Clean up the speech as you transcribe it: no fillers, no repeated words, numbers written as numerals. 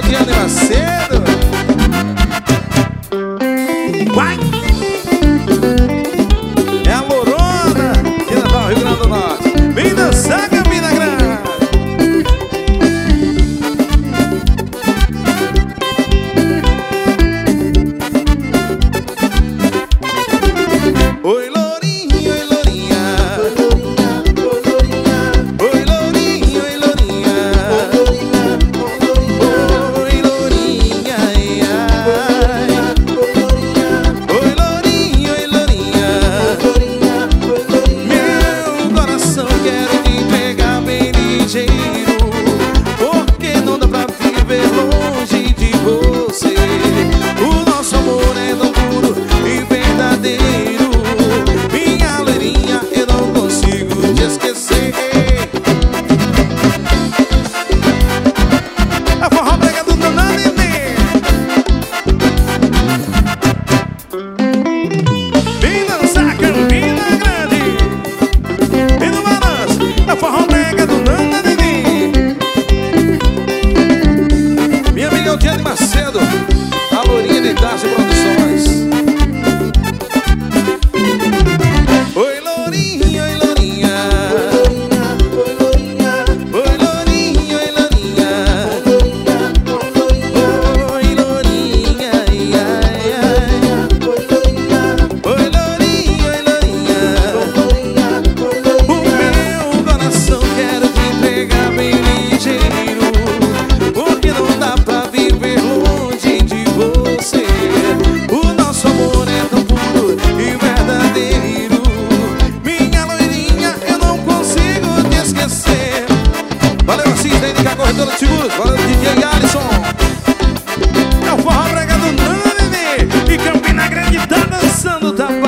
Diane Macedo. Vai! É a Lorona de Natal, Rio Grande do Norte. Vem dançar, Campina Grande. Oi, Lourinho, oi, Lourinha. Oi, Lourinho, oi, Lourinha. Oi, Lourinha, ai, ai. Oi, Lourinho, oi, Lourinha. Meu coração quero te entregar bem ligeiro, porque não dá pra viver longe de você. O nosso amor é tão puro e verdadeiro. Minha loirinha, eu não consigo te esquecer. A forró brega do Dona Nenê. Vem dançar, Campina Grande. Vem no balanço. A forró brega do Dona Nenê. Minha amiga Diane Macedo, a Lourinha de Tarso Produções. Oi, Lourinho, oi, Lourinha. Oi, Lourinho, oi, Lourinha. Oi, Lourinha, ai, ai, ai. Oi, Lourinho, oi, Lourinha. O meu coração quero te entregar bem ligeiro, porque não dá pra viver longe de você. O nosso amor é tão puro e verdadeiro. Minha loirinha, eu não consigo te esquecer. Valeu, Assis, da NK Corretora de Seguros. Valeu, DJ Alisson. É o forró brega do Nana Nenê. E Campina Grande tá dançando, tá